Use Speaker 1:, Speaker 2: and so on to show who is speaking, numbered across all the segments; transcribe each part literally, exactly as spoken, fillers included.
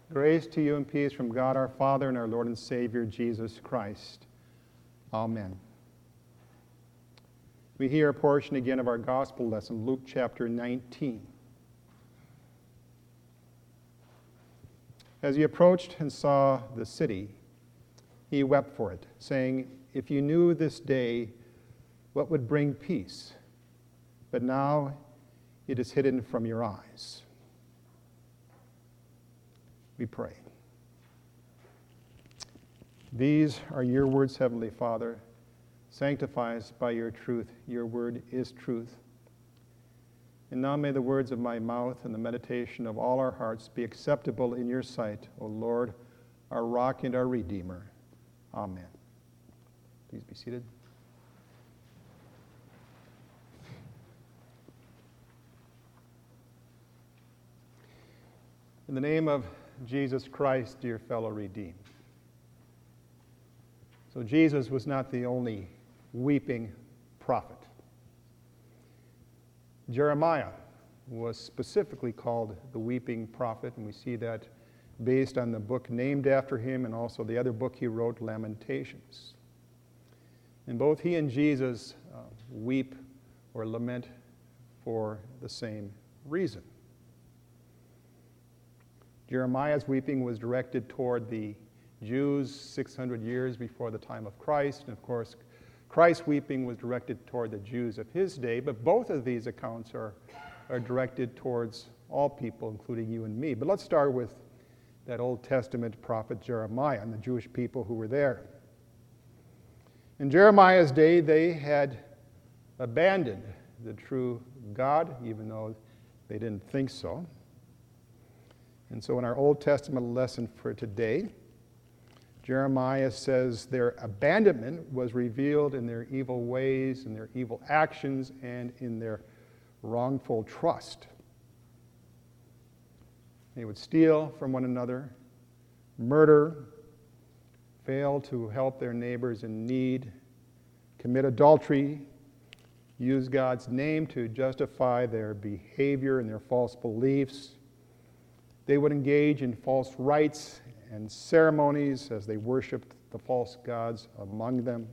Speaker 1: Grace to you and peace from God our Father and our Lord and Savior, Jesus Christ. Amen. We hear a portion again of our gospel lesson, Luke chapter nineteen. As he approached and saw the city, he wept for it, saying, "If you knew this day what would bring peace, but now it is hidden from your eyes." We pray. These are your words, Heavenly Father. Sanctify us by your truth. Your word is truth. And now may the words of my mouth and the meditation of all our hearts be acceptable in your sight, O Lord, our rock and our redeemer. Amen. Please be seated. In the name of Jesus Christ, dear fellow redeemed. So Jesus was not the only weeping prophet. Jeremiah was specifically called the weeping prophet, and we see that based on the book named after him and also the other book he wrote, Lamentations. And both he and Jesus uh, weep or lament for the same reason. Jeremiah's weeping was directed toward the Jews six hundred years before the time of Christ. And of course, Christ's weeping was directed toward the Jews of his day. But both of these accounts are, are directed towards all people, including you and me. But let's start with that Old Testament prophet Jeremiah and the Jewish people who were there. In Jeremiah's day, they had abandoned the true God, even though they didn't think so. And so in our Old Testament lesson for today, Jeremiah says their abandonment was revealed in their evil ways, in their evil actions, and in their wrongful trust. They would steal from one another, murder, fail to help their neighbors in need, commit adultery, use God's name to justify their behavior and their false beliefs. They would engage in false rites and ceremonies as they worshiped the false gods among them.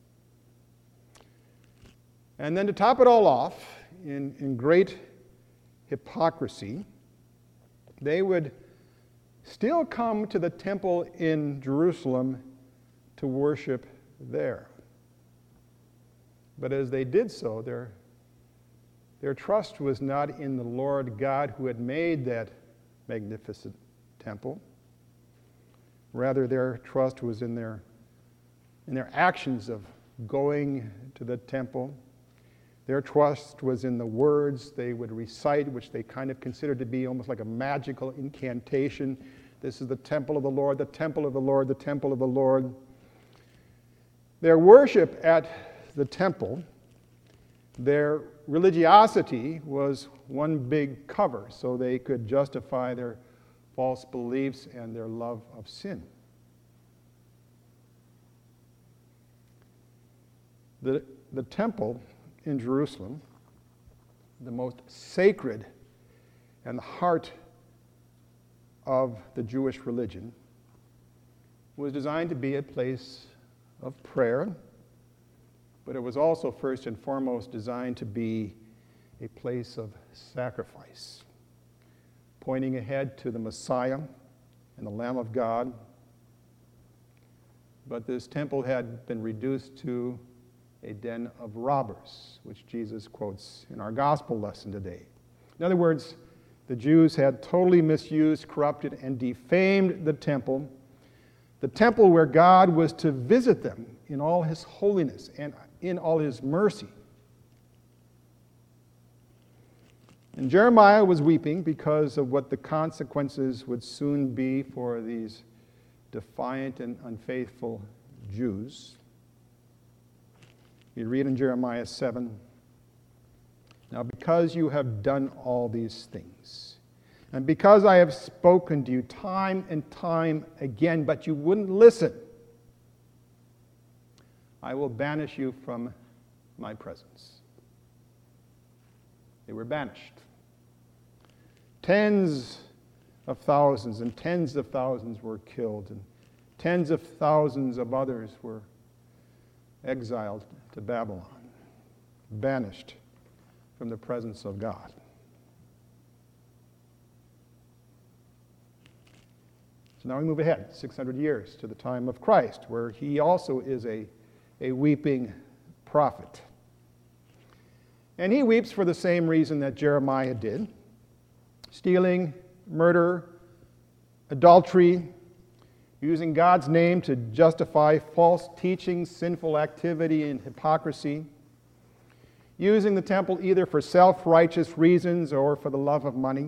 Speaker 1: And then to top it all off, in, in great hypocrisy, they would still come to the temple in Jerusalem to worship there. But as they did so, their, their trust was not in the Lord God who had made that magnificent temple. Rather, their trust was in their, in their actions of going to the temple. Their trust was in the words they would recite, which they kind of considered to be almost like a magical incantation. This is the temple of the Lord, the temple of the Lord, the temple of the Lord. Their worship at the temple, their religiosity was one big cover, so they could justify their false beliefs and their love of sin. The, the temple in Jerusalem, the most sacred and the heart of the Jewish religion, was designed to be a place of prayer, but it was also first and foremost designed to be a place of sacrifice, pointing ahead to the Messiah and the Lamb of God. But this temple had been reduced to a den of robbers, which Jesus quotes in our gospel lesson today. In other words, the Jews had totally misused, corrupted, and defamed the temple, the temple where God was to visit them in all his holiness and in all his mercy. And Jeremiah was weeping because of what the consequences would soon be for these defiant and unfaithful Jews. We read in Jeremiah seven, "Now because you have done all these things, and because I have spoken to you time and time again, but you wouldn't listen, I will banish you from my presence." They were banished. Tens of thousands and tens of thousands were killed, and tens of thousands of others were exiled to Babylon, banished from the presence of God. So now we move ahead six hundred years to the time of Christ, where he also is a, a weeping prophet. And he weeps for the same reason that Jeremiah did: stealing, murder, adultery, using God's name to justify false teaching, sinful activity, and hypocrisy, using the temple either for self-righteous reasons or for the love of money.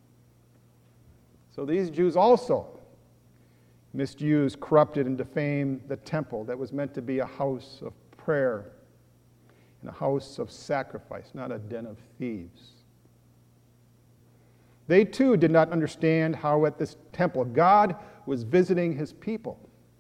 Speaker 1: So these Jews also misused, corrupted, and defamed the temple that was meant to be a house of prayer and a house of sacrifice, not a den of thieves. They too did not understand how at this temple God was visiting his people.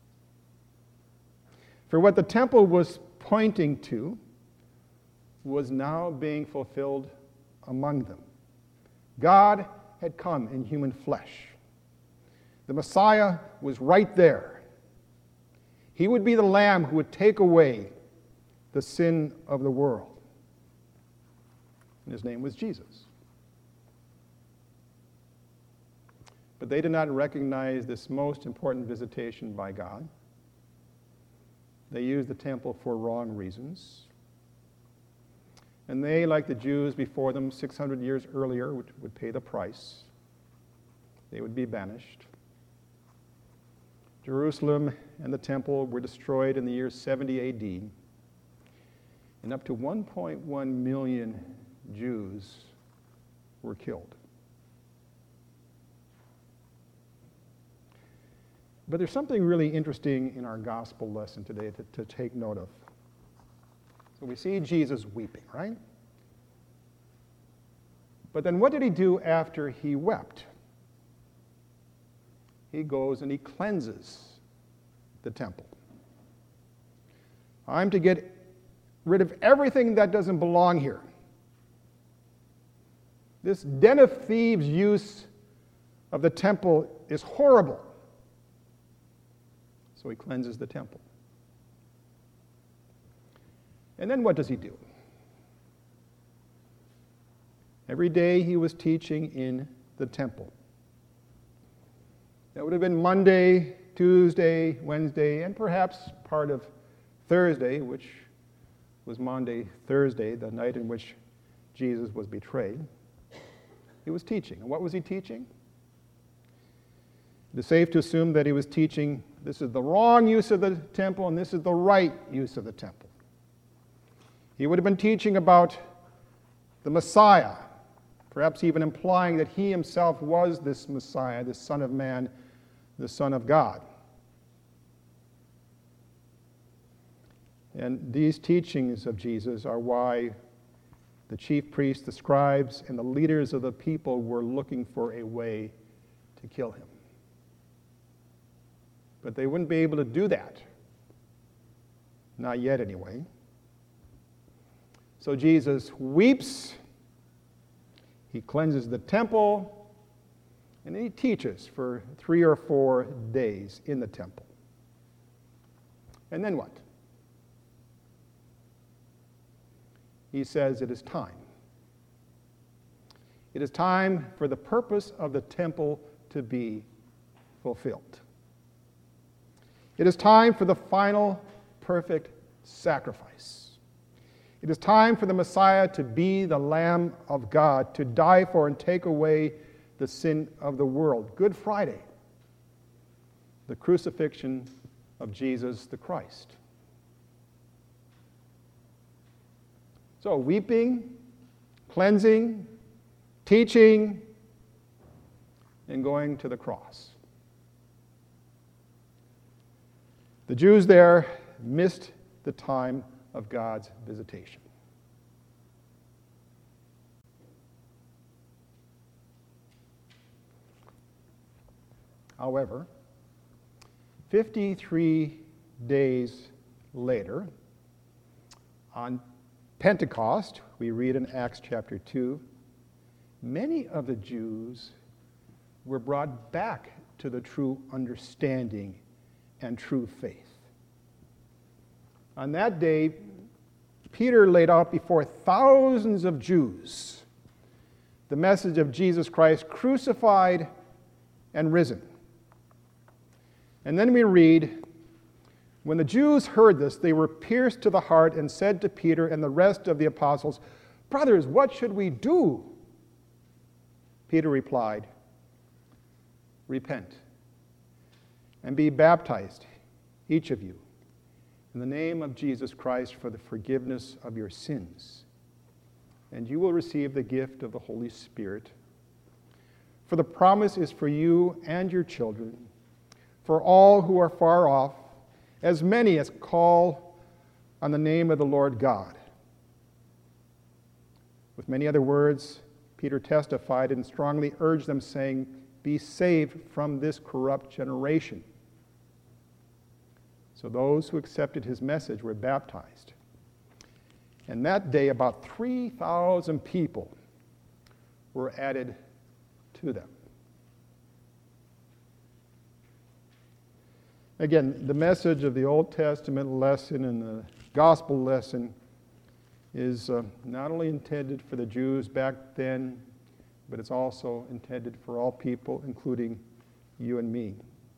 Speaker 1: For what the temple was pointing to was now being fulfilled among them. God had come in human flesh. The Messiah was right there. He would be the Lamb who would take away the sin of the world. And his name was Jesus. But they did not recognize this most important visitation by God. They used the temple for wrong reasons. And they, like the Jews before them six hundred years earlier, would, would pay the price. They would be banished. Jerusalem and the temple were destroyed in the year seventy A D, and up to one point one million Jews were killed. But there's something really interesting in our gospel lesson today to, to take note of. So we see Jesus weeping, right? But then what did he do after he wept? He goes and he cleanses the temple. I'm to get rid of everything that doesn't belong here. This den of thieves use of the temple is horrible. So he cleanses the temple. And then what does he do? Every day he was teaching in the temple. That would have been Monday, Tuesday, Wednesday, and perhaps part of Thursday, which was Maundy Thursday, the night in which Jesus was betrayed. He was teaching. And what was he teaching? It is safe to assume that he was teaching this is the wrong use of the temple and this is the right use of the temple. He would have been teaching about the Messiah, perhaps even implying that he himself was this Messiah, this Son of Man, the Son of God. And these teachings of Jesus are why the chief priests, the scribes, and the leaders of the people were looking for a way to kill him. But they wouldn't be able to do that. Not yet, anyway. So Jesus weeps, he cleanses the temple, and he teaches for three or four days in the temple. And then what? He says it is time. It is time for the purpose of the temple to be fulfilled. It is time for the final perfect sacrifice. It is time for the Messiah to be the Lamb of God, to die for and take away the sin of the world. Good Friday, the crucifixion of Jesus the Christ. So weeping, cleansing, teaching, and going to the cross. The Jews there missed the time of God's visitation. However, fifty-three days later, on Pentecost, we read in Acts chapter two, many of the Jews were brought back to the true understanding and true faith. On that day, Peter laid out before thousands of Jews the message of Jesus Christ crucified and risen. And then we read, when the Jews heard this, they were pierced to the heart and said to Peter and the rest of the apostles, "Brothers, what should we do?" Peter replied, "Repent and be baptized, each of you, in the name of Jesus Christ for the forgiveness of your sins, and you will receive the gift of the Holy Spirit. For the promise is for you and your children, for all who are far off, as many as call on the name of the Lord God." With many other words, Peter testified and strongly urged them, saying, "Be saved from this corrupt generation." So those who accepted his message were baptized. And that day, about three thousand people were added to them. Again, the message of the Old Testament lesson and the gospel lesson is uh, not only intended for the Jews back then, but it's also intended for all people, including you and me.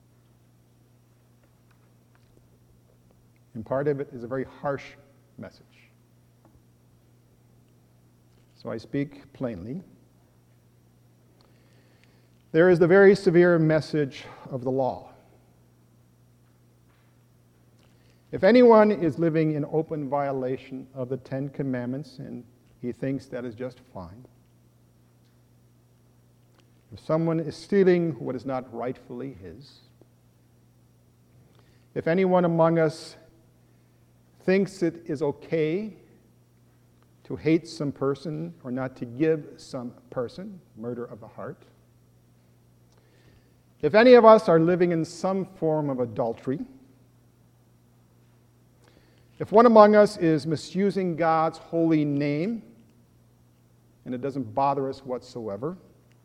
Speaker 1: And part of it is a very harsh message. So I speak plainly. There is the very severe message of the law. If anyone is living in open violation of the Ten Commandments and he thinks that is just fine, if someone is stealing what is not rightfully his, if anyone among us thinks it is okay to hate some person or not to give some person, murder of the heart, if any of us are living in some form of adultery, if one among us is misusing God's holy name, and it doesn't bother us whatsoever,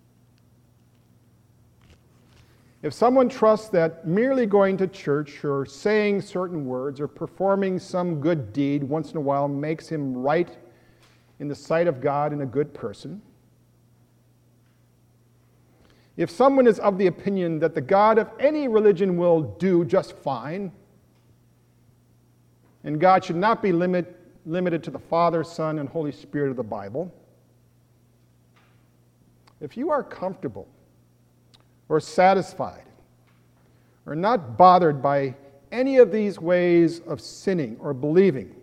Speaker 1: if someone trusts that merely going to church or saying certain words or performing some good deed once in a while makes him right in the sight of God and a good person, if someone is of the opinion that the God of any religion will do just fine, and God should not be limit, limited to the Father, Son, and Holy Spirit of the Bible, if you are comfortable or satisfied or not bothered by any of these ways of sinning or believing,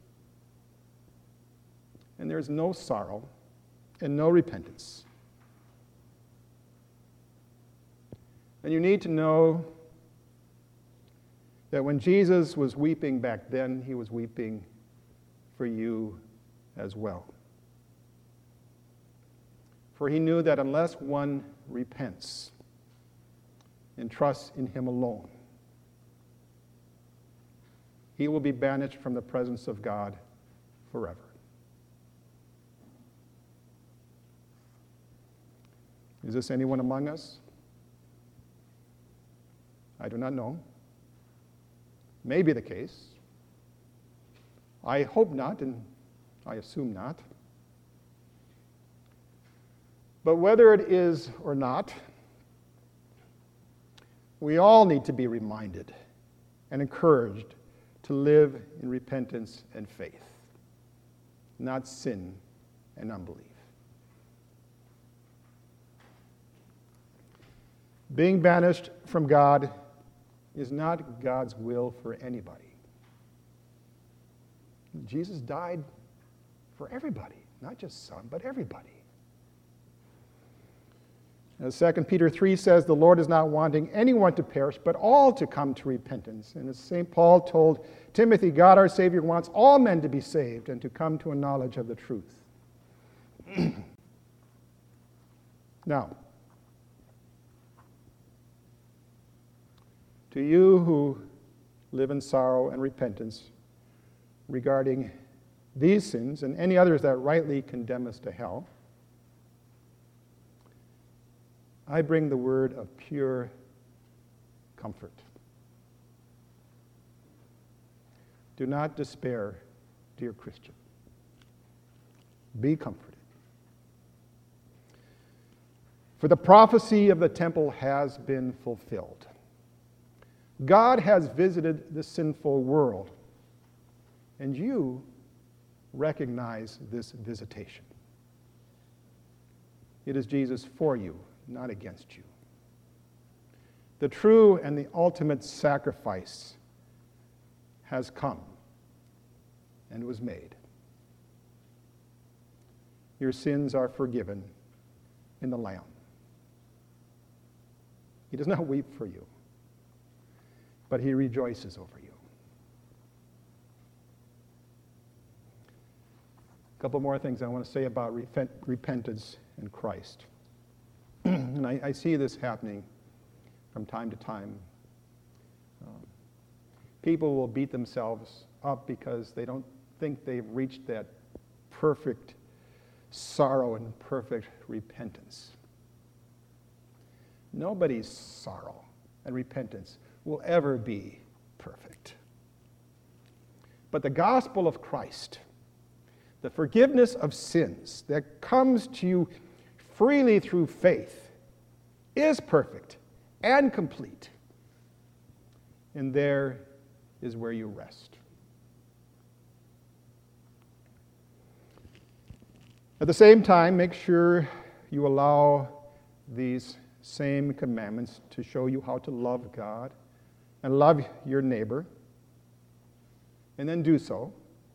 Speaker 1: and there's no sorrow and no repentance, then you need to know that when Jesus was weeping back then, he was weeping for you as well. For he knew that unless one repents and trusts in him alone, he will be banished from the presence of God forever. Is this anyone among us? I do not know. May be the case. I hope not, and I assume not. But whether it is or not, we all need to be reminded and encouraged to live in repentance and faith, not sin and unbelief. Being banished from God is not God's will for anybody. Jesus died for everybody, not just some, but everybody. As Second Peter three says, the Lord is not wanting anyone to perish, but all to come to repentance. And as Saint Paul told Timothy, God our Savior wants all men to be saved and to come to a knowledge of the truth. Now, to you who live in sorrow and repentance regarding these sins and any others that rightly condemn us to hell, I bring the word of pure comfort. Do not despair, dear Christian. Be comforted. For the prophecy of the temple has been fulfilled. God has visited the sinful world, and you recognize this visitation. It is Jesus for you, not against you. The true and the ultimate sacrifice has come and was made. Your sins are forgiven in the Lamb. He does not weep for you, but he rejoices over you. A couple more things I want to say about repent, repentance in Christ. And I, I see this happening from time to time. Um, people will beat themselves up because they don't think they've reached that perfect sorrow and perfect repentance. Nobody's sorrow and repentance will ever be perfect. But the gospel of Christ, the forgiveness of sins that comes to you freely through faith, is perfect and complete. And there is where you rest. At the same time, make sure you allow these same commandments to show you how to love God and love your neighbor, and then do so.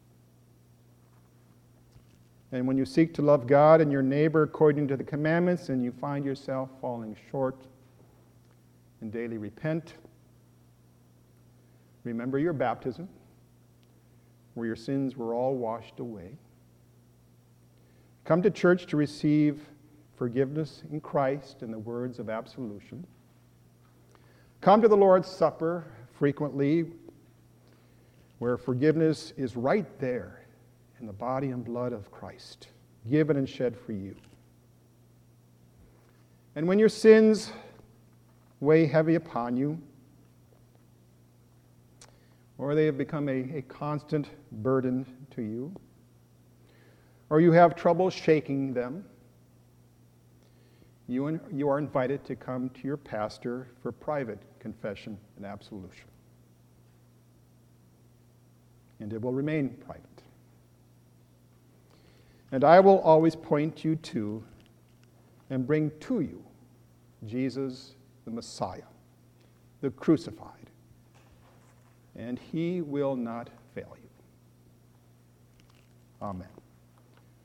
Speaker 1: And when you seek to love God and your neighbor according to the commandments and you find yourself falling short, and daily repent, remember your baptism, where your sins were all washed away. Come to church to receive forgiveness in Christ and the words of absolution. Come to the Lord's Supper frequently, where forgiveness is right there in the body and blood of Christ, given and shed for you. And when your sins weigh heavy upon you, or they have become a, a constant burden to you, or you have trouble shaking them, you, you are invited to come to your pastor for private confession and absolution. And it will remain private. And I will always point you to and bring to you Jesus the Messiah, the crucified, and he will not fail you. Amen.